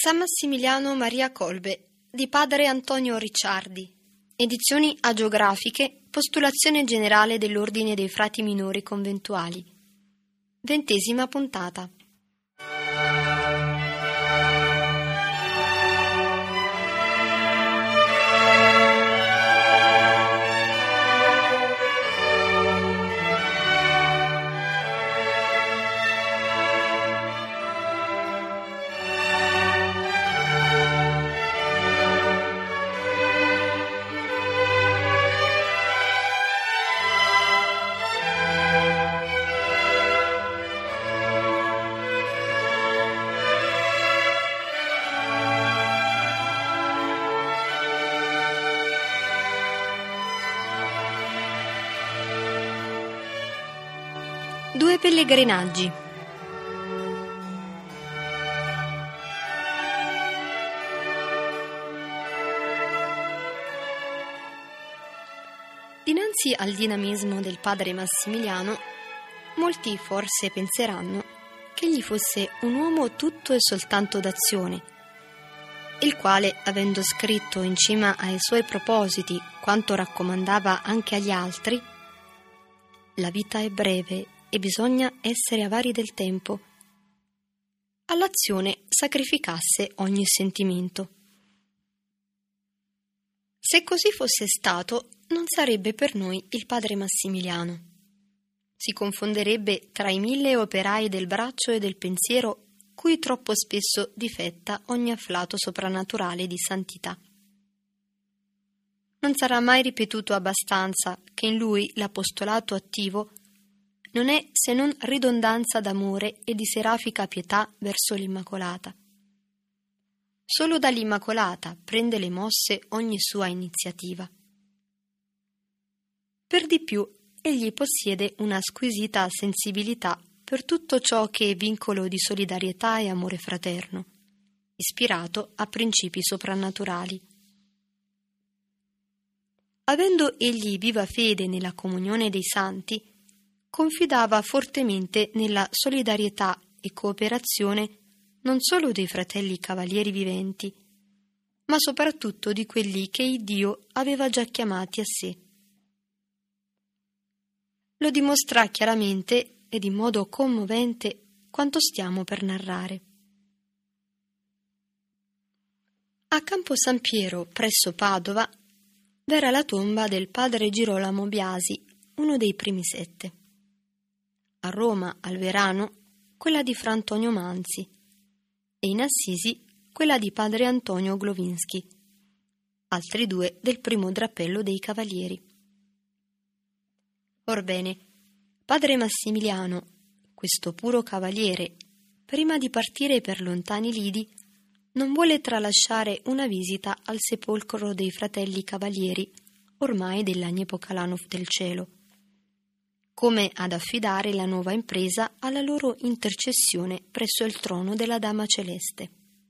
San Massimiliano Maria Colbe di padre Antonio Ricciardi. Edizioni agiografiche, postulazione generale dell'Ordine dei Frati Minori Conventuali. 20ª puntata. Due pellegrinaggi. Dinanzi al dinamismo del padre Massimiliano, molti forse penseranno che egli fosse un uomo tutto e soltanto d'azione, il quale, avendo scritto in cima ai suoi propositi quanto raccomandava anche agli altri: la vita è breve e bisogna essere avari del tempo, all'azione sacrificasse ogni sentimento. Se così fosse stato, non sarebbe per noi il padre Massimiliano. Si confonderebbe tra i 1000 operai del braccio e del pensiero, cui troppo spesso difetta ogni afflato soprannaturale di santità. Non sarà mai ripetuto abbastanza che in lui l'apostolato attivo non è se non ridondanza d'amore e di serafica pietà verso l'Immacolata. Solo dall'Immacolata prende le mosse ogni sua iniziativa. Per di più, egli possiede una squisita sensibilità per tutto ciò che è vincolo di solidarietà e amore fraterno, ispirato a principi soprannaturali. Avendo egli viva fede nella comunione dei santi, confidava fortemente nella solidarietà e cooperazione non solo dei fratelli cavalieri viventi, ma soprattutto di quelli che Iddio aveva già chiamati a sé. Lo dimostra chiaramente ed in modo commovente quanto stiamo per narrare. A Campo San Piero, presso Padova, v'era la tomba del padre Girolamo Biasi, uno dei primi 7. A Roma, al Verano, quella di Fra Antonio Manzi, e in Assisi quella di padre Antonio Glovinsky, altri 2 del primo drappello dei Cavalieri. Orbene, padre Massimiliano, questo puro cavaliere, prima di partire per lontani lidi, non vuole tralasciare una visita al sepolcro dei fratelli cavalieri, ormai dell'Agnepò Calanov del cielo, come ad affidare la nuova impresa alla loro intercessione presso il trono della Dama Celeste.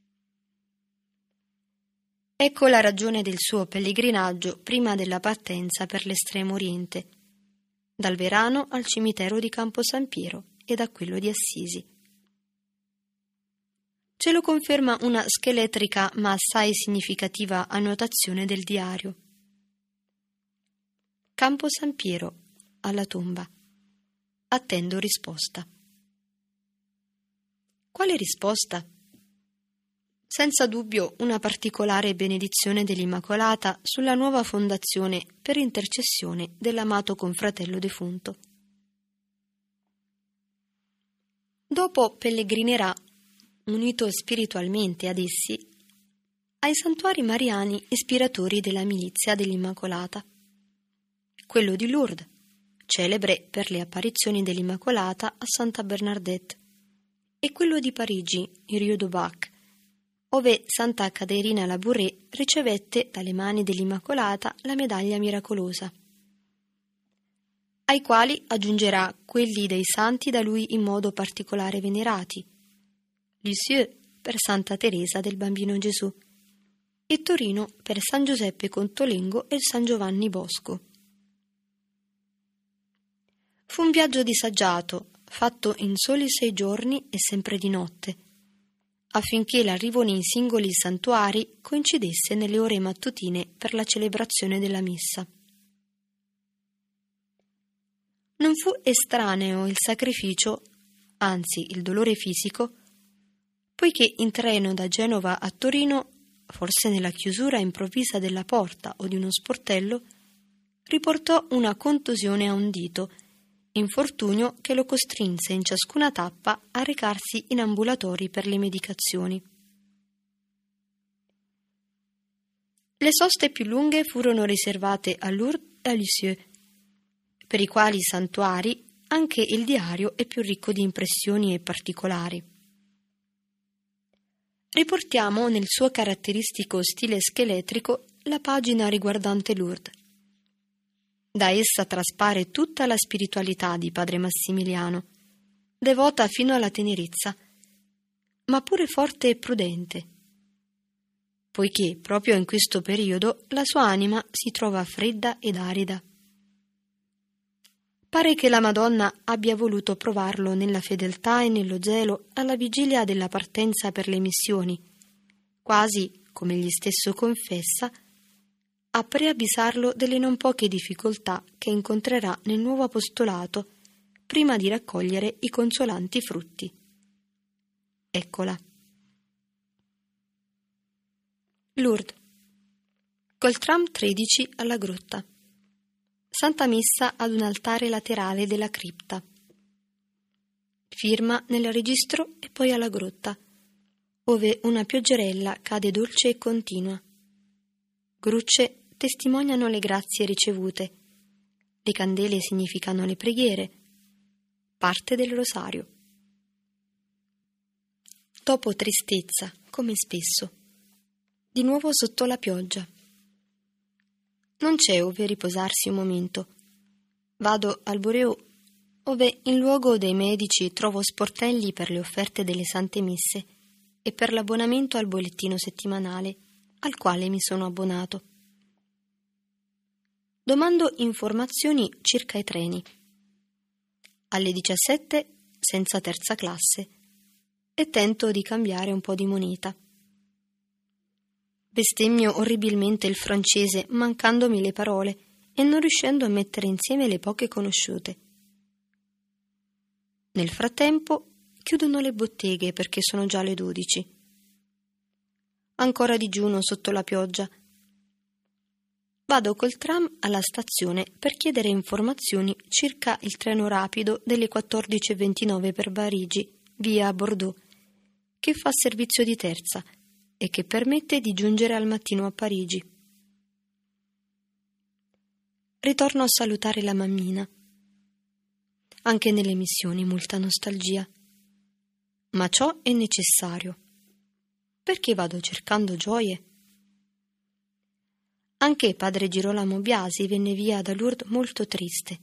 Ecco la ragione del suo pellegrinaggio prima della partenza per l'Estremo Oriente, dal Verano al cimitero di Campo San Piero e da quello di Assisi. Ce lo conferma una scheletrica ma assai significativa annotazione del diario. Campo San Piero, alla tomba. Attendo risposta. Quale risposta? Senza dubbio una particolare benedizione dell'Immacolata sulla nuova fondazione per intercessione dell'amato confratello defunto. Dopo pellegrinerà, unito spiritualmente ad essi, ai santuari mariani ispiratori della milizia dell'Immacolata, quello di Lourdes, celebre per le apparizioni dell'Immacolata a Santa Bernadette, e quello di Parigi, in Rue du Bac, ove Santa Caterina Labouré ricevette dalle mani dell'Immacolata la medaglia miracolosa, ai quali aggiungerà quelli dei santi da lui in modo particolare venerati: Lisieux per Santa Teresa del Bambino Gesù e Torino per San Giuseppe Contolengo e San Giovanni Bosco. Fu un viaggio disagiato, fatto in soli 6 giorni e sempre di notte, affinché l'arrivo nei singoli santuari coincidesse nelle ore mattutine per la celebrazione della messa. Non fu estraneo il sacrificio, anzi il dolore fisico, poiché in treno da Genova a Torino, forse nella chiusura improvvisa della porta o di uno sportello, riportò una contusione a un dito, infortunio che lo costrinse in ciascuna tappa a recarsi in ambulatori per le medicazioni. Le soste più lunghe furono riservate a Lourdes e a Lisieux, per i quali santuari anche il diario è più ricco di impressioni e particolari. Riportiamo nel suo caratteristico stile scheletrico la pagina riguardante Lourdes. Da essa traspare tutta la spiritualità di padre Massimiliano, devota fino alla tenerezza, ma pure forte e prudente, poiché proprio in questo periodo la sua anima si trova fredda ed arida. Pare che la Madonna abbia voluto provarlo nella fedeltà e nello zelo alla vigilia della partenza per le missioni, quasi, come egli stesso confessa, a preavvisarlo delle non poche difficoltà che incontrerà nel nuovo apostolato prima di raccogliere i consolanti frutti. Eccola. Lourdes. Col tram 13 alla grotta. Santa Messa ad un altare laterale della cripta. Firma nel registro e poi alla grotta, ove una pioggerella cade dolce e continua. Grucce testimoniano le grazie ricevute, le candele significano le preghiere, parte del rosario. Dopo tristezza, come spesso, di nuovo sotto la pioggia. Non c'è ove riposarsi un momento. Vado al Bureau, ove in luogo dei medici trovo sportelli per le offerte delle sante messe e per l'abbonamento al bollettino settimanale, al quale mi sono abbonato. Domando informazioni circa i treni. Alle 17 senza terza classe e tento di cambiare un po' di moneta. Bestemmio orribilmente il francese, mancandomi le parole e non riuscendo a mettere insieme le poche conosciute. Nel frattempo chiudono le botteghe perché sono già le 12. Ancora digiuno sotto la pioggia. Vado col tram alla stazione per chiedere informazioni circa il treno rapido delle 14:29 per Parigi, via Bordeaux, che fa servizio di terza e che permette di giungere al mattino a Parigi. Ritorno a salutare la mammina. Anche nelle missioni molta nostalgia. Ma ciò è necessario. Perché vado cercando gioie? Anche padre Girolamo Biasi venne via da Lourdes molto triste.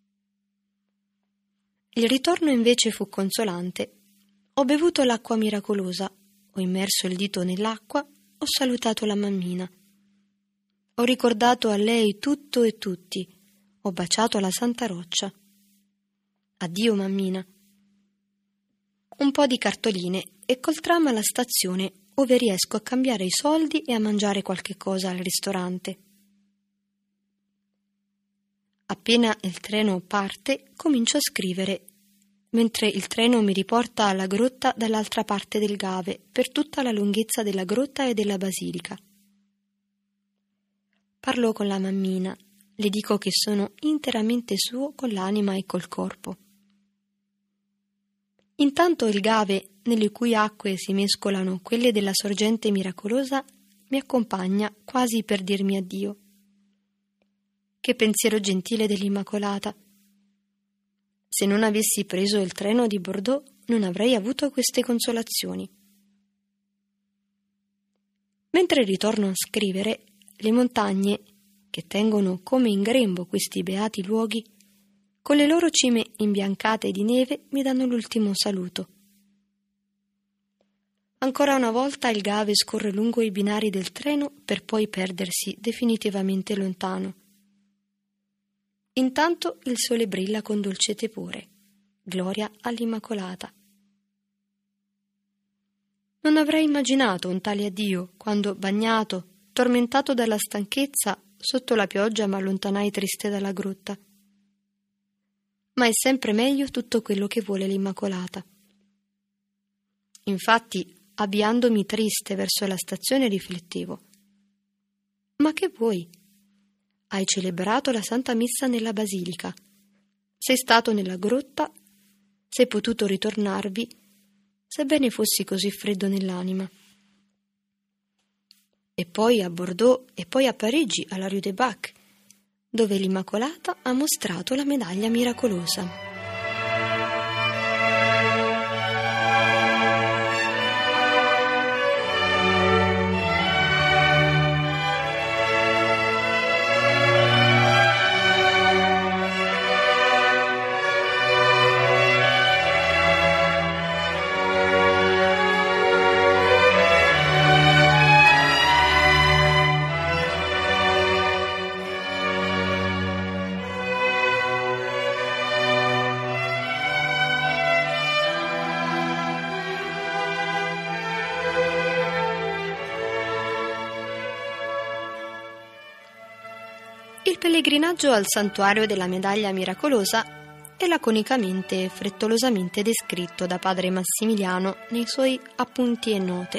Il ritorno invece fu consolante. Ho bevuto l'acqua miracolosa, ho immerso il dito nell'acqua, ho salutato la mammina. Ho ricordato a lei tutto e tutti, ho baciato la santa roccia. Addio mammina. Un po' di cartoline e col tram alla stazione, ove riesco a cambiare i soldi e a mangiare qualche cosa al ristorante. Appena il treno parte, comincio a scrivere, mentre il treno mi riporta alla grotta dall'altra parte del Gave, per tutta la lunghezza della grotta e della basilica. Parlo con la mammina, le dico che sono interamente suo con l'anima e col corpo. Intanto il Gave, nelle cui acque si mescolano quelle della sorgente miracolosa, mi accompagna quasi per dirmi addio. Che pensiero gentile dell'Immacolata! Se non avessi preso il treno di Bordeaux, non avrei avuto queste consolazioni. Mentre ritorno a scrivere, le montagne, che tengono come in grembo questi beati luoghi, con le loro cime imbiancate di neve mi danno l'ultimo saluto. Ancora una volta il Gave scorre lungo i binari del treno per poi perdersi definitivamente lontano. Intanto il sole brilla con dolce tepore. Gloria all'Immacolata. Non avrei immaginato un tale addio quando, bagnato, tormentato dalla stanchezza, sotto la pioggia m'allontanai triste dalla grotta. Ma è sempre meglio tutto quello che vuole l'Immacolata. Infatti, avviandomi triste verso la stazione, riflettevo: ma che vuoi? Hai celebrato la Santa Messa nella Basilica, sei stato nella grotta, sei potuto ritornarvi, sebbene fossi così freddo nell'anima. E poi a Bordeaux e poi a Parigi, alla Rue des Bacs, dove l'Immacolata ha mostrato la medaglia miracolosa. Il pellegrinaggio al santuario della medaglia miracolosa è laconicamente e frettolosamente descritto da padre Massimiliano nei suoi appunti e note.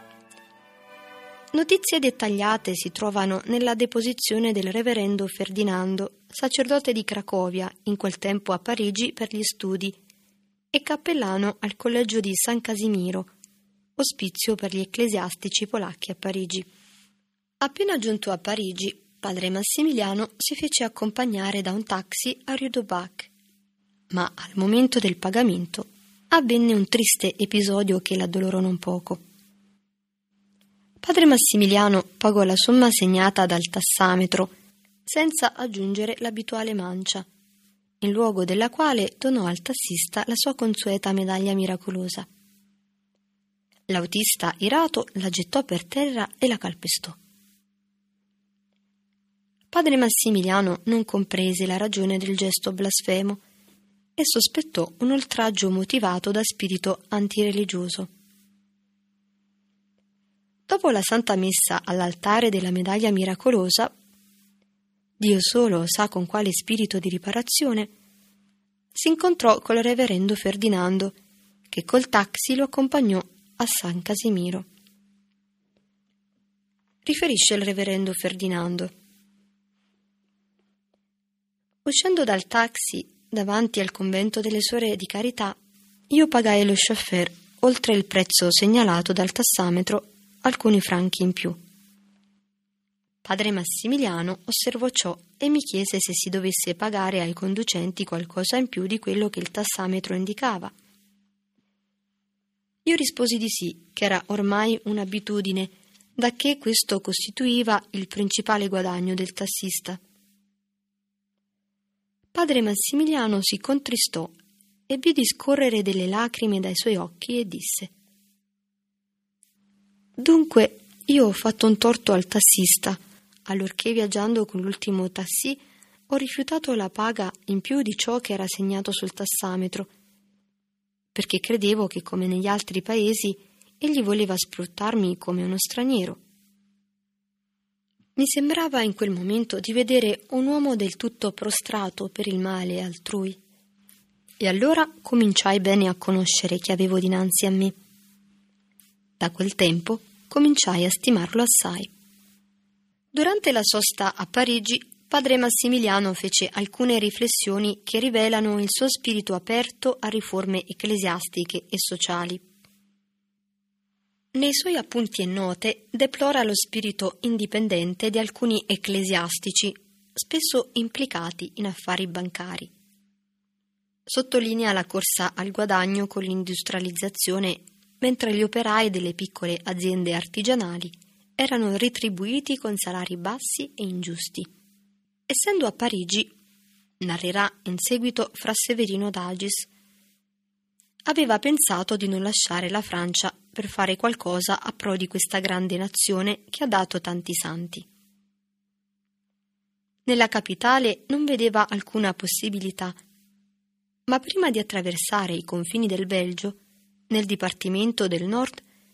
Notizie dettagliate si trovano nella deposizione del reverendo Ferdinando, sacerdote di Cracovia, in quel tempo a Parigi per gli studi, e cappellano al collegio di San Casimiro, ospizio per gli ecclesiastici polacchi a Parigi. Appena giunto a Parigi, padre Massimiliano si fece accompagnare da un taxi a Rue des Bacs, ma al momento del pagamento avvenne un triste episodio che l'addolorò non poco. Padre Massimiliano pagò la somma segnata dal tassametro senza aggiungere l'abituale mancia, in luogo della quale donò al tassista la sua consueta medaglia miracolosa. L'autista, irato, la gettò per terra e la calpestò. Padre Massimiliano non comprese la ragione del gesto blasfemo e sospettò un oltraggio motivato da spirito antireligioso. Dopo la Santa Messa all'altare della medaglia miracolosa, Dio solo sa con quale spirito di riparazione, si incontrò col reverendo Ferdinando, che col taxi lo accompagnò a San Casimiro. Riferisce il reverendo Ferdinando: uscendo dal taxi davanti al convento delle Suore di Carità, io pagai allo chauffeur, oltre il prezzo segnalato dal tassametro, alcuni franchi in più. Padre Massimiliano osservò ciò e mi chiese se si dovesse pagare ai conducenti qualcosa in più di quello che il tassametro indicava. Io risposi di sì, che era ormai un'abitudine, dacché questo costituiva il principale guadagno del tassista. Padre Massimiliano si contristò e vidi scorrere delle lacrime dai suoi occhi e disse: «Dunque, io ho fatto un torto al tassista, allorché viaggiando con l'ultimo tassì ho rifiutato la paga in più di ciò che era segnato sul tassametro, perché credevo che, come negli altri paesi, egli voleva sfruttarmi come uno straniero. Mi sembrava in quel momento di vedere un uomo del tutto prostrato per il male altrui. E allora cominciai bene a conoscere chi avevo dinanzi a me. Da quel tempo cominciai a stimarlo assai». Durante la sosta a Parigi, padre Massimiliano fece alcune riflessioni che rivelano il suo spirito aperto a riforme ecclesiastiche e sociali. Nei suoi appunti e note deplora lo spirito indipendente di alcuni ecclesiastici, spesso implicati in affari bancari. Sottolinea la corsa al guadagno con l'industrializzazione, mentre gli operai delle piccole aziende artigianali erano retribuiti con salari bassi e ingiusti. Essendo a Parigi, narrerà in seguito Fra Severino d'Agis, aveva pensato di non lasciare la Francia per fare qualcosa a pro di questa grande nazione che ha dato tanti santi. Nella capitale non vedeva alcuna possibilità, ma prima di attraversare i confini del Belgio, nel Dipartimento del Nord,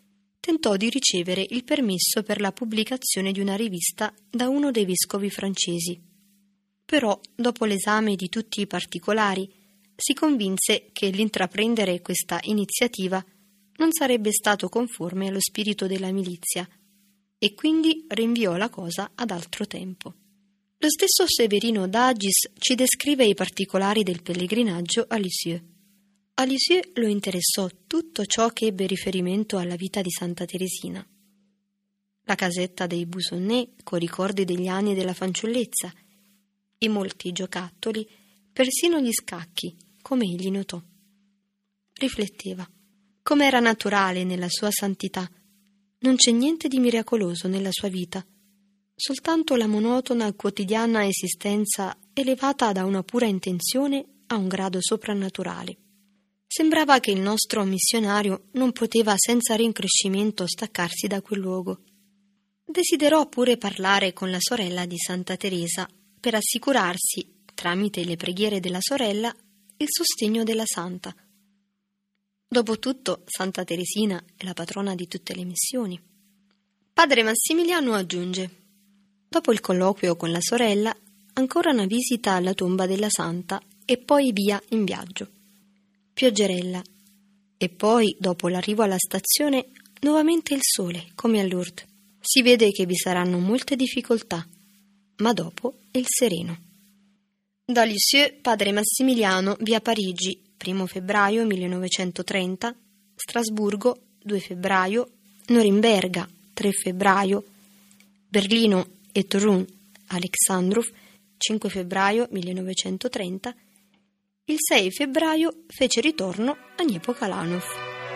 tentò di ricevere il permesso per la pubblicazione di una rivista da uno dei vescovi francesi. Però, dopo l'esame di tutti i particolari, si convinse che l'intraprendere questa iniziativa non sarebbe stato conforme allo spirito della milizia e quindi rinviò la cosa ad altro tempo. Lo stesso Severino d'Agis ci descrive i particolari del pellegrinaggio a Lisieux. A Lisieux lo interessò tutto ciò che ebbe riferimento alla vita di Santa Teresina. La casetta dei Busonnais, coi ricordi degli anni della fanciullezza, e molti giocattoli, persino gli scacchi, come egli notò. Rifletteva. Com'era naturale nella sua santità. Non c'è niente di miracoloso nella sua vita, soltanto la monotona quotidiana esistenza elevata da una pura intenzione a un grado soprannaturale. Sembrava che il nostro missionario non poteva senza rincrescimento staccarsi da quel luogo. Desiderò pure parlare con la sorella di Santa Teresa per assicurarsi, tramite le preghiere della sorella, il sostegno della santa. Dopotutto, Santa Teresina è la patrona di tutte le missioni. Padre Massimiliano aggiunge: dopo il colloquio con la sorella, ancora una visita alla tomba della santa e poi via in viaggio. Pioggerella. E poi, dopo l'arrivo alla stazione, nuovamente il sole, come a Lourdes. Si vede che vi saranno molte difficoltà, ma dopo il sereno. Da Lisieux, Padre Massimiliano via Parigi, 1 febbraio 1930, Strasburgo, 2 febbraio, Norimberga, 3 febbraio, Berlino e Toruń, Alexandrów, 5 febbraio 1930, il 6 febbraio fece ritorno a Niepokalanów.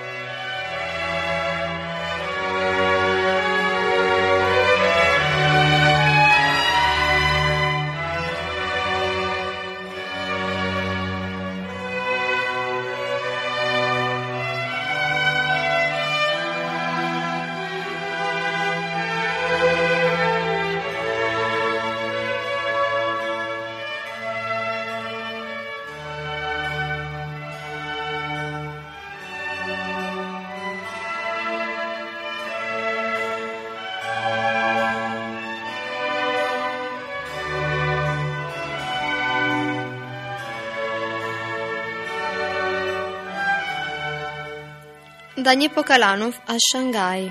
Da Niepokalanów a Shanghai.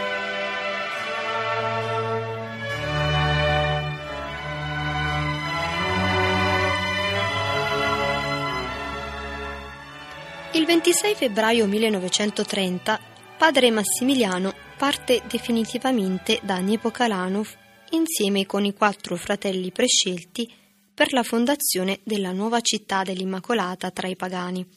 Il 26 febbraio 1930 Padre Massimiliano parte definitivamente da Niepokalanów insieme con i 4 fratelli prescelti per la fondazione della nuova città dell'Immacolata tra i pagani.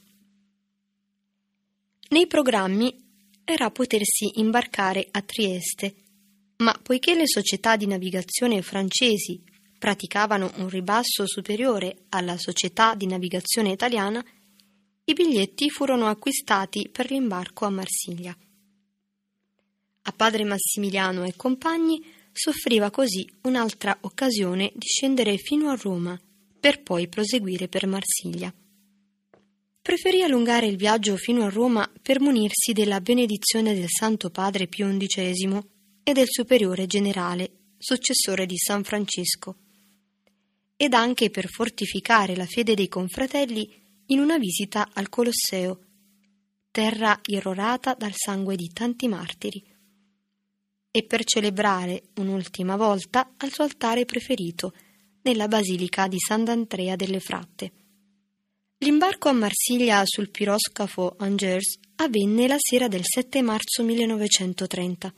Nei programmi era potersi imbarcare a Trieste, ma poiché le società di navigazione francesi praticavano un ribasso superiore alla società di navigazione italiana, i biglietti furono acquistati per l'imbarco a Marsiglia. A Padre Massimiliano e compagni s'offriva così un'altra occasione di scendere fino a Roma, per poi proseguire per Marsiglia. Preferì allungare il viaggio fino a Roma per munirsi della benedizione del Santo Padre Pio XI e del Superiore Generale, successore di San Francesco, ed anche per fortificare la fede dei confratelli in una visita al Colosseo, terra irrorata dal sangue di tanti martiri, e per celebrare un'ultima volta al suo altare preferito, nella Basilica di Sant'Andrea delle Fratte. L'imbarco a Marsiglia sul piroscafo Angers avvenne la sera del 7 marzo 1930.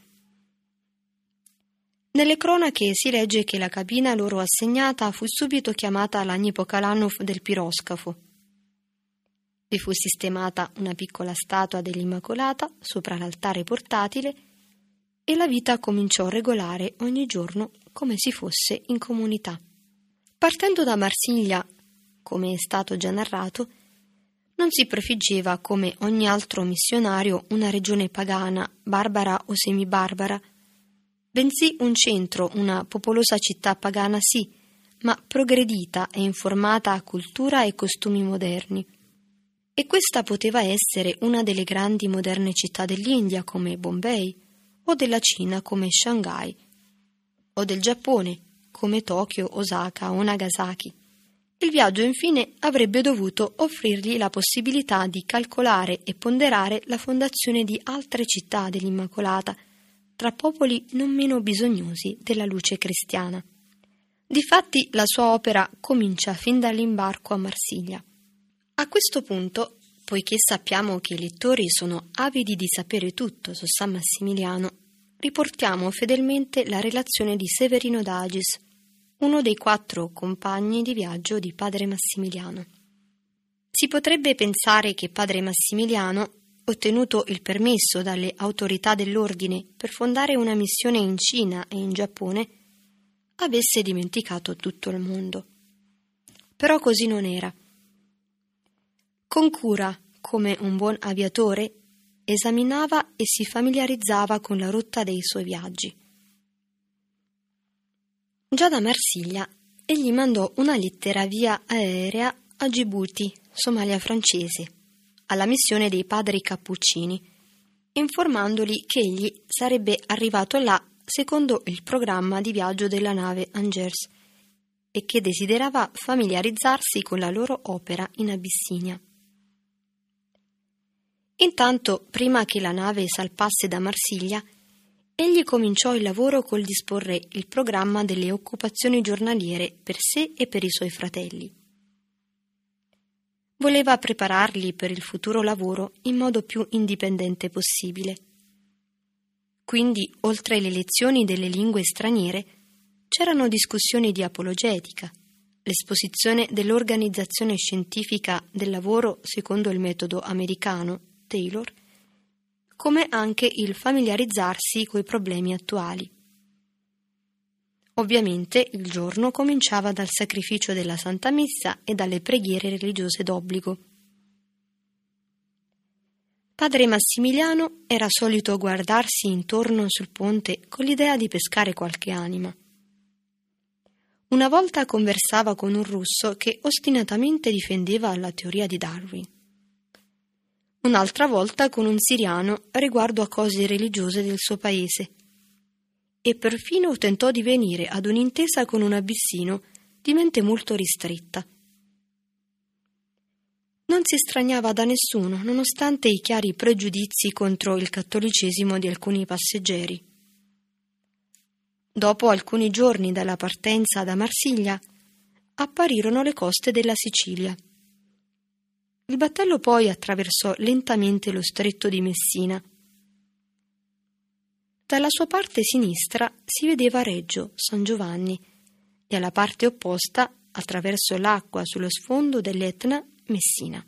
Nelle cronache si legge che la cabina loro assegnata fu subito chiamata la Niepokalanów del piroscafo. Vi fu sistemata una piccola statua dell'Immacolata sopra l'altare portatile e la vita cominciò regolare ogni giorno come si fosse in comunità. Partendo da Marsiglia, come è stato già narrato, non si prefiggeva come ogni altro missionario una regione pagana, barbara o semibarbara, bensì un centro, una popolosa città pagana sì, ma progredita e informata a cultura e costumi moderni. E questa poteva essere una delle grandi moderne città dell'India come Bombay, o della Cina come Shanghai, o del Giappone come Tokyo, Osaka o Nagasaki. Il viaggio infine avrebbe dovuto offrirgli la possibilità di calcolare e ponderare la fondazione di altre città dell'Immacolata, tra popoli non meno bisognosi della luce cristiana. Difatti la sua opera comincia fin dall'imbarco a Marsiglia. A questo punto, poiché sappiamo che i lettori sono avidi di sapere tutto su San Massimiliano, riportiamo fedelmente la relazione di Severino d'Agis, uno dei 4 compagni di viaggio di padre Massimiliano. Si potrebbe pensare che padre Massimiliano, ottenuto il permesso dalle autorità dell'ordine per fondare una missione in Cina e in Giappone, avesse dimenticato tutto il mondo. Però così non era. Con cura, come un buon aviatore, esaminava e si familiarizzava con la rotta dei suoi viaggi. Già da Marsiglia egli mandò una lettera via aerea a Gibuti, Somalia francese, alla missione dei padri Cappuccini, informandoli che egli sarebbe arrivato là secondo il programma di viaggio della nave Angers e che desiderava familiarizzarsi con la loro opera in Abissinia. Intanto, prima che la nave salpasse da Marsiglia, egli cominciò il lavoro col disporre il programma delle occupazioni giornaliere per sé e per i suoi fratelli. Voleva prepararli per il futuro lavoro in modo più indipendente possibile. Quindi, oltre le lezioni delle lingue straniere, c'erano discussioni di apologetica, l'esposizione dell'organizzazione scientifica del lavoro secondo il metodo americano, Taylor, come anche il familiarizzarsi coi problemi attuali. Ovviamente il giorno cominciava dal sacrificio della Santa Messa e dalle preghiere religiose d'obbligo. Padre Massimiliano era solito guardarsi intorno sul ponte con l'idea di pescare qualche anima. Una volta conversava con un russo che ostinatamente difendeva la teoria di Darwin. Un'altra volta con un siriano riguardo a cose religiose del suo paese, e perfino tentò di venire ad un'intesa con un abissino di mente molto ristretta. Non si straniava da nessuno, nonostante i chiari pregiudizi contro il cattolicesimo di alcuni passeggeri. Dopo alcuni giorni dalla partenza da Marsiglia, apparirono le coste della Sicilia. Il battello poi attraversò lentamente lo stretto di Messina. Dalla sua parte sinistra si vedeva Reggio, San Giovanni, e alla parte opposta, attraverso l'acqua sullo sfondo dell'Etna, Messina.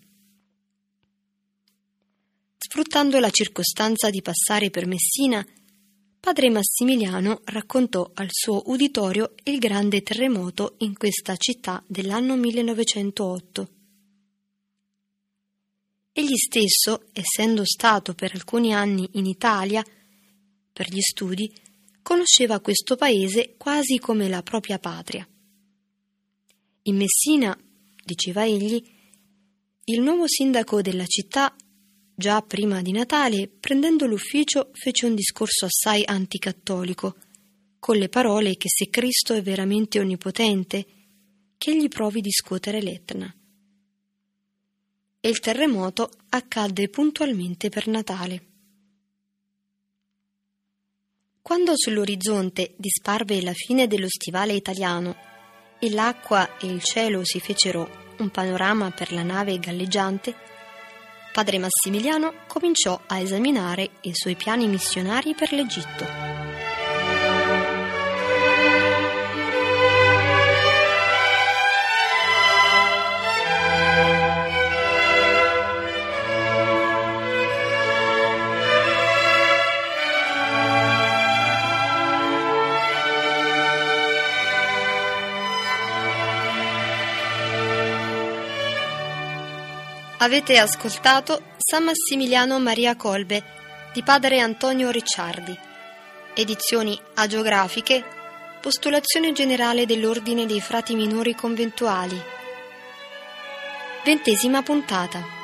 Sfruttando la circostanza di passare per Messina, padre Massimiliano raccontò al suo uditorio il grande terremoto in questa città dell'anno 1908. Egli stesso, essendo stato per alcuni anni in Italia per gli studi, conosceva questo paese quasi come la propria patria. In Messina, diceva egli, il nuovo sindaco della città, già prima di Natale, prendendo l'ufficio, fece un discorso assai anticattolico, con le parole che se Cristo è veramente onnipotente, che egli provi discuotere l'Etna. E il terremoto accadde puntualmente per Natale. Quando sull'orizzonte disparve la fine dello stivale italiano e l'acqua e il cielo si fecero un panorama per la nave galleggiante, padre Massimiliano cominciò a esaminare i suoi piani missionari per l'Egitto. Avete ascoltato San Massimiliano Maria Kolbe di padre Antonio Ricciardi, edizioni agiografiche, postulazione generale dell'Ordine dei Frati Minori Conventuali. 20ª puntata.